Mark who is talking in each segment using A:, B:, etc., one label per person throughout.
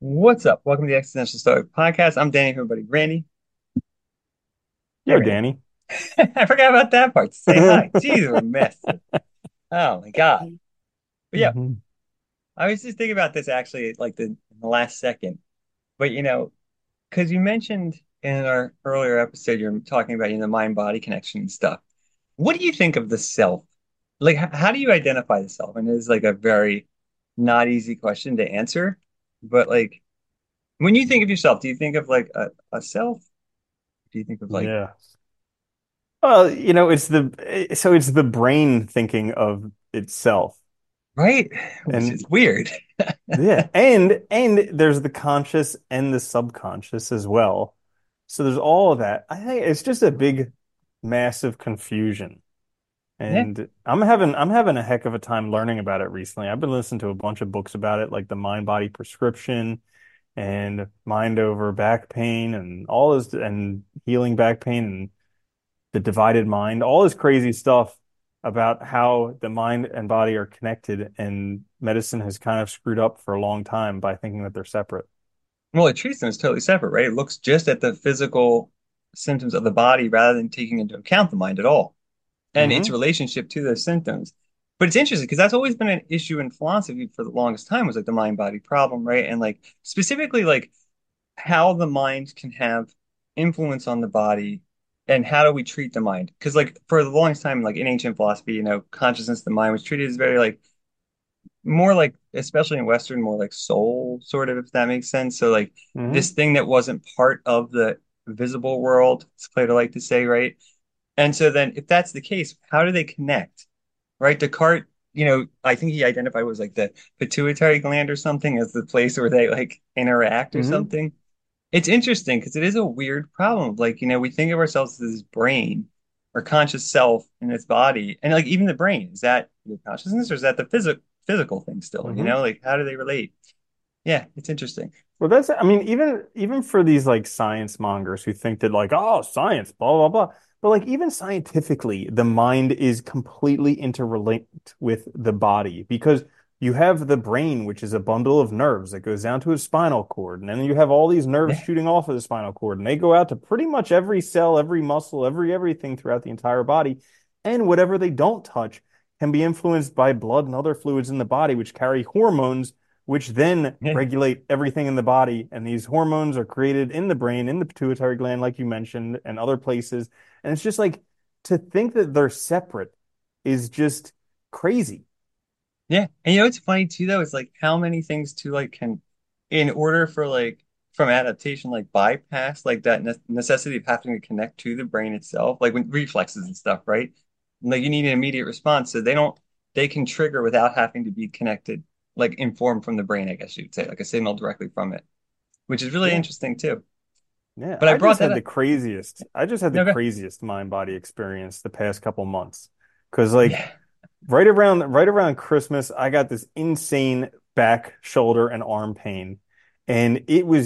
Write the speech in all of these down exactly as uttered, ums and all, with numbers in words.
A: What's up? Welcome to the Existential Stoic Podcast. I'm Danny, everybody. Randy. Hey,
B: Yo,
A: Randy.
B: Danny.
A: I forgot about that part to say hi. Jeez, we're missed. Oh my God. But yeah,
B: Mhm.
A: I was just thinking about this actually like the, in the last second. But you know, because you mentioned in our earlier episode, you're talking about, you know, the mind-body connection and stuff. What do you think of the self? Like, h- how do you identify the self? And it's like a very not easy question to answer. But like, when you think of yourself, do you think of like a, a self? Do you think of like,
B: Yeah. Well, you know, it's the so it's the brain thinking of itself.
A: right? Which is
B: And
A: weird.
B: yeah, and and there's the conscious and the subconscious as well. So there's all of that. I think it's just a big, massive confusion.
A: Yeah.
B: And I'm having I'm having a heck of a time learning about it recently. I've been listening to a bunch of books about it, like the Mind Body Prescription and Mind Over Back Pain and all this and healing back pain and the divided mind, all this crazy stuff about how the mind and body are connected, and medicine has kind of screwed up for a long time by thinking that they're separate.
A: Well, it treats them as totally separate, right? It looks just at the physical symptoms of the body rather than taking into account the mind at all and its
B: Hmm.
A: relationship to those symptoms. But it's interesting because that's always been an issue in philosophy for the longest time was like the mind-body problem, right? And like specifically like how the mind can have influence on the body and how do we treat the mind? Because like for the longest time, like in ancient philosophy, you know, consciousness, the mind was treated as very like more like, especially in Western, more like soul, sort of, if that makes sense. So like this
B: Hmm.
A: thing that wasn't part of the visible world, as Plato like to say, right? And so then if that's the case, how do they connect? Right? Descartes, you know, I think he identified was like the pituitary gland or something as the place where they like interact or
B: Hmm.
A: something. It's interesting because it is a weird problem. Like, you know, we think of ourselves as this brain or conscious self in its body. And like even the brain, is that your consciousness or is that the physical physical thing still? You
B: Hmm.
A: know, like how do they relate? Yeah, it's interesting.
B: Well, that's, I mean, even even for these like science mongers who think that like, oh, science, blah, blah, blah. But like even scientifically, the mind is completely interrelated with the body because you have the brain, which is a bundle of nerves that goes down to a spinal cord. And then you have all these nerves
A: Yeah.
B: shooting off of the spinal cord, and they go out to pretty much every cell, every muscle, every everything throughout the entire body. And whatever they don't touch can be influenced by blood and other fluids in the body, which carry hormones which then
A: Yeah.
B: regulate everything in the body. And these hormones are created in the brain, in the pituitary gland, like you mentioned, and other places. And it's just like to think that they're separate is just crazy.
A: Yeah. And you know what's funny too though? It's like how many things too like can in order for like from adaptation like bypass like that ne necessity of having to connect to the brain itself, like when reflexes and stuff, right? Like you need an immediate response. So they don't they can trigger without having to be connected, like informed from the brain, I guess you'd say, like a signal directly from it, which is really
B: Yeah.
A: interesting too.
B: Yeah.
A: But I
B: I
A: brought
B: just
A: that
B: had the
A: up.
B: craziest, I just had the
A: No, go.
B: craziest mind body experience the past couple months. Cause like
A: Yeah.
B: right around right around Christmas, I got this insane back, shoulder, and arm pain. And it was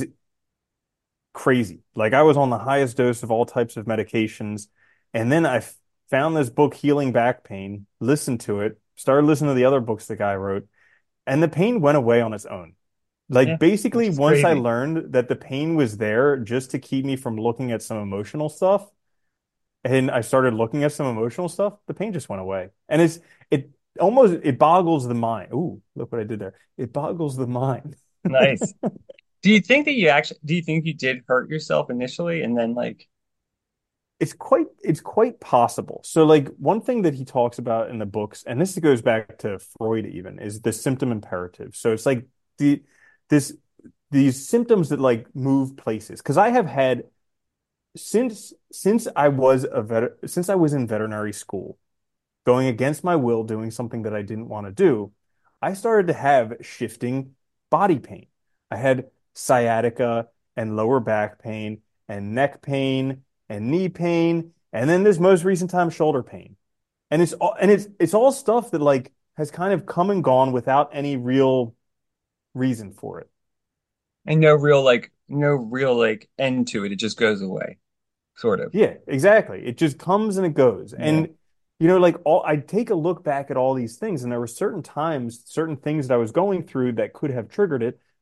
B: crazy. Like I was on the highest dose of all types of medications. And then I f- found this book, Healing Back Pain, listened to it, started listening to the other books the guy wrote, and the pain went away on its own. Like
A: Yeah. Which
B: basically,
A: is
B: once I
A: crazy.
B: learned that the pain was there just to keep me from looking at some emotional stuff, and I started looking at some emotional stuff, the pain just went away. And it's it almost it boggles the mind. Ooh, look what I did there. It boggles the mind.
A: Nice. Do you think that you actually do you think you did hurt yourself initially and then like
B: It's quite it's quite possible. So like one thing that he talks about in the books, and this goes back to Freud even, is the symptom imperative. So it's like the this these symptoms that like move places. Because I have had since since I was a vet since I was in veterinary school, going against my will, doing something that I didn't want to do, I started to have shifting body pain. I had sciatica and lower back pain and neck pain and knee pain, and then this most recent time shoulder pain. And it's all and it's it's all stuff that like has kind of come and gone without any real reason for it.
A: and no real like no real like end to it. It just goes away, sort of.
B: Yeah, exactly. It just comes and it goes.
A: Yeah.
B: And you know, like all I take a look back at all these things, and there were certain times, certain things that I was going through that could have triggered it,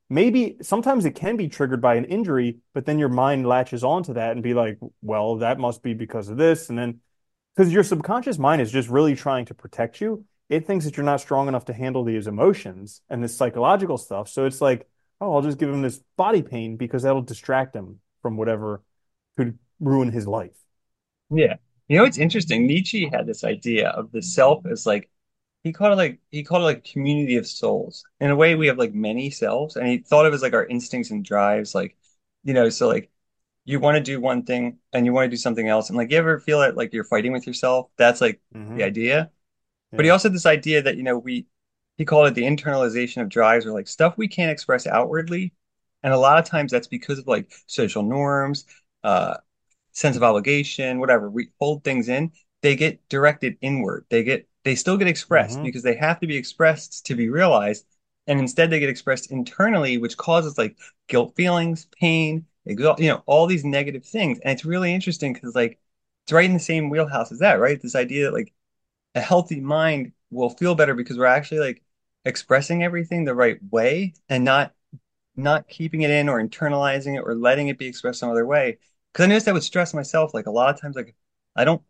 B: maybe sometimes it can be triggered by an injury, but then your mind latches onto that and be like, well, that must be because of this. And then because your subconscious mind is just really trying to protect you. It thinks that you're not strong enough to handle these emotions and this psychological stuff. So it's like, oh, I'll just give him this body pain because that'll distract him from whatever could ruin his life.
A: Yeah. You know, it's interesting. Nietzsche had this idea of the self as like he called it like he called it like community of souls. In a way, we have like many selves, and he thought of it as like our instincts and drives, like, you know, so like you want to do one thing and you want to do something else. And like you ever feel it like you're fighting with yourself? That's like the
B: Hmm.
A: idea. But he
B: Yeah.
A: also had this idea that, you know, we he called it the internalization of drives or like stuff we can't express outwardly. And a lot of times that's because of like social norms, uh, sense of obligation, whatever. We hold things in, they get directed inward. They get they still get expressed
B: Hmm.
A: because they have to be expressed to be realized. And instead they get expressed internally, which causes like guilt feelings, pain, exhaust, you know, all these negative things. And it's really interesting because like it's right in the same wheelhouse as that, right? This idea that like a healthy mind will feel better because we're actually like expressing everything the right way and not not keeping it in or internalizing it or letting it be expressed some other way. Because I noticed that would stress myself. Like a lot of times, like I don't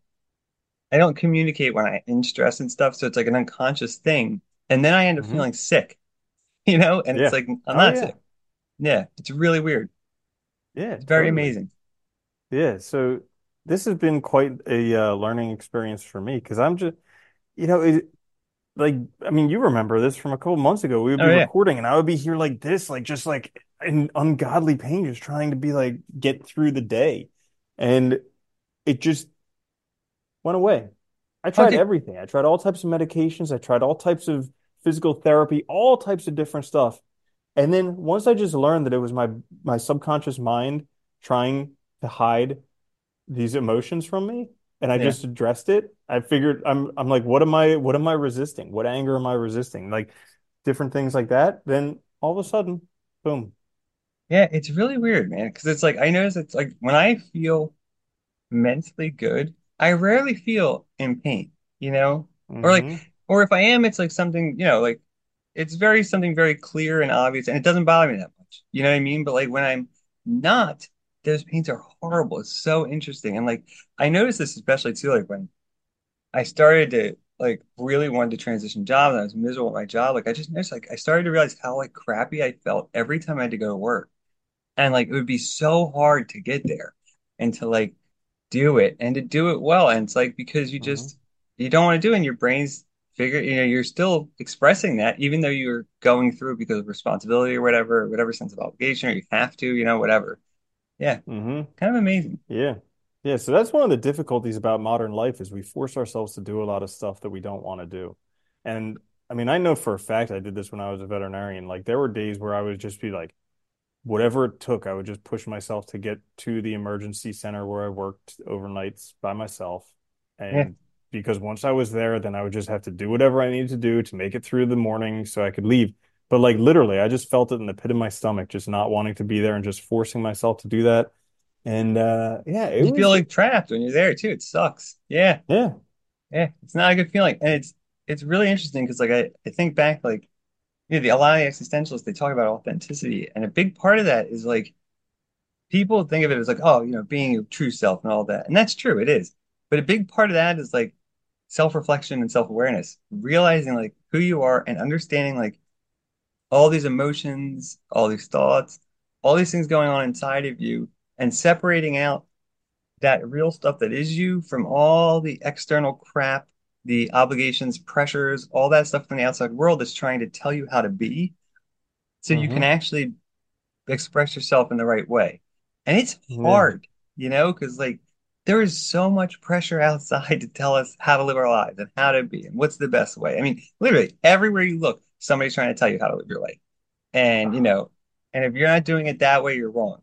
A: I don't communicate when I'm in stress and stuff, so it's like an unconscious thing, and then I end up
B: Hmm.
A: feeling sick, you know. And it's
B: Yeah.
A: like I'm
B: Oh
A: not
B: yeah.
A: sick. Yeah, it's really weird.
B: Yeah,
A: It's very
B: totally.
A: amazing.
B: Yeah. So this has been quite a uh, learning experience for me because I'm just, you know, it, like, I mean, you remember this from a couple months ago. We would
A: Oh
B: be
A: yeah,
B: recording and I would be here like this, like just like in ungodly pain, just trying to be like get through the day. And it just went away. I tried
A: okay,
B: everything. I tried all types of medications. I tried all types of physical therapy, all types of different stuff. And then once I just learned that it was my my subconscious mind trying to hide these emotions from me, and I
A: yeah,
B: just addressed it, I figured I'm I'm like, what am I what am I resisting? What anger am I resisting? Like different things like that. Then all of a sudden, boom.
A: yeah. It's really weird, man. Because it's like I notice it's like when I feel mentally good, I rarely feel in pain, you know? Or like,
B: Hmm.
A: or if I am, it's like something, you know, like it's very something very clear and obvious and it doesn't bother me that much. You know what I mean? But like when I'm not, those pains are horrible. It's so interesting. And like I noticed this especially too, like when I started to like really wanted to transition jobs and I was miserable at my job, like I just noticed like I started to realize how like crappy I felt every time I had to go to work. And like it would be so hard to get there and to like do it and to do it well. And it's like because you
B: Hmm.
A: just you don't want to do it and your brain's figure, you know, you're still expressing that even though you're going through because of responsibility or whatever, or whatever sense of obligation, or you have to, you know, whatever. Yeah,
B: Hmm.
A: kind of amazing.
B: Yeah. Yeah. So that's one of the difficulties about modern life is we force ourselves to do a lot of stuff that we don't want to do. And I mean, I know for a fact I did this when I was a veterinarian. Like there were days where I would just be like, whatever it took, I would just push myself to get to the emergency center where I worked overnights by myself.
A: Yeah.
B: And because once I was there, then I would just have to do whatever I needed to do to make it through the morning so I could leave. But like literally, I just felt it in the pit of my stomach, just not wanting to be there and just forcing myself to do that. And uh yeah, it
A: You feel
B: was
A: like trapped when you're there too. It sucks. Yeah.
B: yeah.
A: Yeah. It's not a good feeling. And it's it's really interesting because like I, I think back like you know, the a lot of the existentialists they talk about authenticity. And a big part of that is like people think of it as like, oh, you know, being your true self and all that. And that's true, it is. But a big part of that is like self-reflection and self-awareness, realizing like who you are and understanding like all these emotions, all these thoughts, all these things going on inside of you and separating out that real stuff that is you from all the external crap, the obligations, pressures, all that stuff from the outside world that's trying to tell you how to be so you can
B: Hmm.
A: actually express yourself in the right way. And it's
B: Yeah.
A: hard, you know, because like there is so much pressure outside to tell us how to live our lives and how to be and what's the best way. I mean, literally everywhere you look, somebody's trying to tell you how to live your life. And, you know, and if you're not doing it that way, you're wrong.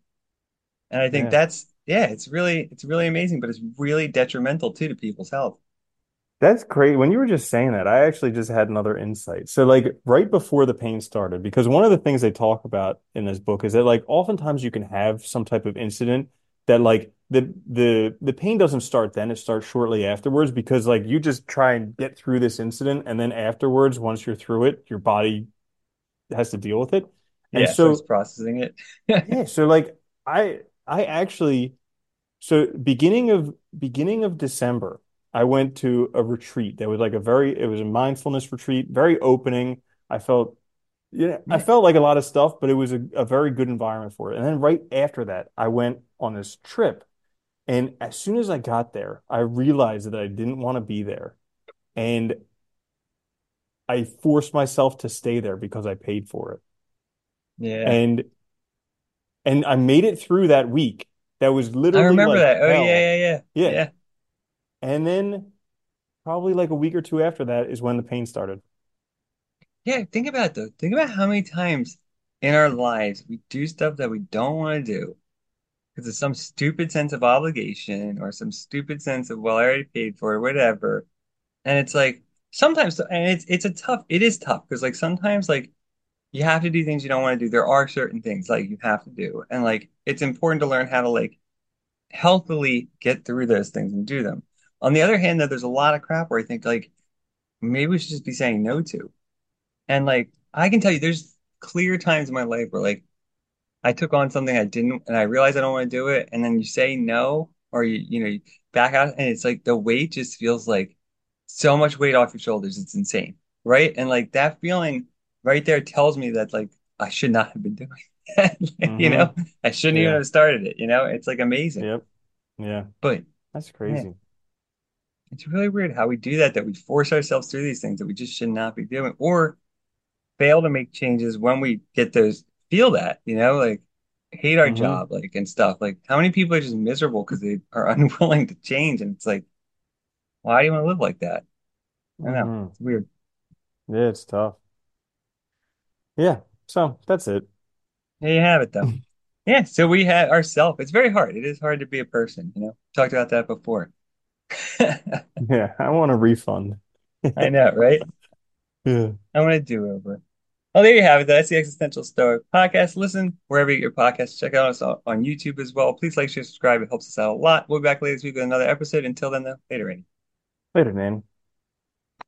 A: And I think
B: Yeah.
A: that's, yeah, it's really, it's really amazing, but it's really detrimental too to people's health.
B: That's great. When you were just saying that, I actually just had another insight. So, like, right before the pain started, because one of the things they talk about in this book is that, like, oftentimes you can have some type of incident that, like, the the the pain doesn't start then; it starts shortly afterwards because, like, you just try and get through this incident, and then afterwards, once you're through it, your body has to deal with it. And
A: Yeah, starts
B: so
A: processing it.
B: yeah, so like I I actually so beginning of beginning of December, I went to a retreat that was like a very it was a mindfulness retreat, very opening. I felt yeah, I
A: Yeah.
B: felt like a lot of stuff, but it was a, a very good environment for it. And then right after that, I went on this trip. And as soon as I got there, I realized that I didn't want to be there. And I forced myself to stay there because I paid for it.
A: Yeah.
B: And and I made it through that week. That was
A: I
B: literally
A: remember
B: like
A: that. Oh yeah,
B: hell.
A: yeah, yeah.
B: Yeah.
A: Yeah.
B: And then probably like a week or two after that is when the pain started.
A: Yeah, think about it though. Think about how many times in our lives we do stuff that we don't want to do because of some stupid sense of obligation or some stupid sense of, well, I already paid for it, whatever. And it's like sometimes, and it's it's a tough, it is tough because like sometimes like you have to do things you don't want to do. There are certain things like you have to do. And like it's important to learn how to like healthily get through those things and do them. On the other hand, though, there's a lot of crap where I think like maybe we should just be saying no to. And like I can tell you, there's clear times in my life where like I took on something I didn't, and I realized I don't want to do it, and then you say no, or you you know you back out, and it's like the weight just feels like so much weight off your shoulders. It's insane, right? And like that feeling right there tells me that like I should not have been doing that. You know,
B: Mm-hmm.
A: I shouldn't even
B: Yeah.
A: have started it. You know, it's like amazing,
B: Yep. Yeah.
A: but
B: That's
A: yeah,
B: crazy.
A: it's really weird how we do that. That we force ourselves through these things that we just should not be doing, or fail to make changes when we get those feel that, you know, like hate our
B: Mm-hmm.
A: job, like and stuff. Like how many people are just miserable because they are unwilling to change? And it's like, why do you want to live like that? I don't know.
B: Mm-hmm.
A: It's weird.
B: Yeah, it's tough. Yeah. So that's it.
A: There you have it though. Yeah, so we had ourself. It's very hard. It is hard to be a person, you know. Talked about that before.
B: Yeah. I want a refund.
A: I know, right?
B: Yeah.
A: I want to do over. Well, there you have it. That's the Existential Stoic podcast. Listen wherever you get your podcasts. Check out us on, on YouTube as well. Please like, share, subscribe. It helps us out a lot. We'll be back later this week with another episode. Until then, though, later, Randy.
B: Later, man.